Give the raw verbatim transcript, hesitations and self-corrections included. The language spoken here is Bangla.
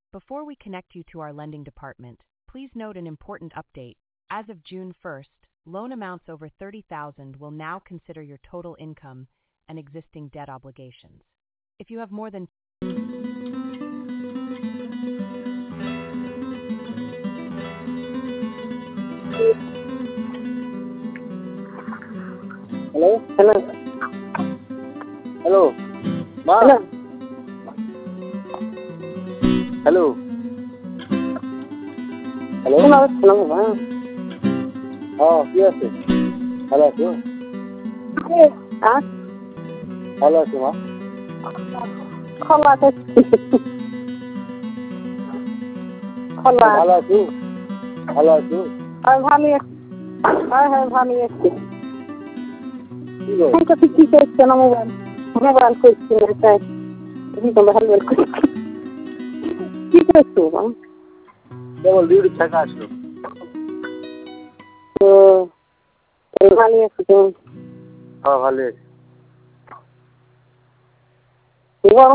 Before we connect you to our lending department, please note an important update. As of June first, loan amounts over thirty thousand will now consider your total income and existing debt obligations. If you have more than Hello? Hello. Hello? Ma? Hello. Hello? Hello? শোনা যাচ্ছে না বাবা। হ্যাঁ, কি আছে? ভালো আছো? হ্যাঁ? ভালো আছো মা? খোলা করছি। খোলা। ভালো আছো? ভালো আছো? আর ভালোই আছি। হ্যাঁ হ্যাঁ ভালোই আছি। কি গো? এখন তো কি করছে না মোবাইল? মোবাইল করছি না তাই। তুমি তো ভালো করছি। কি করছো মা? কেবল ডিউটি থেকে আসলো। তো ভালোই আছি তো। হ্যাঁ, ভালো আছি। গরম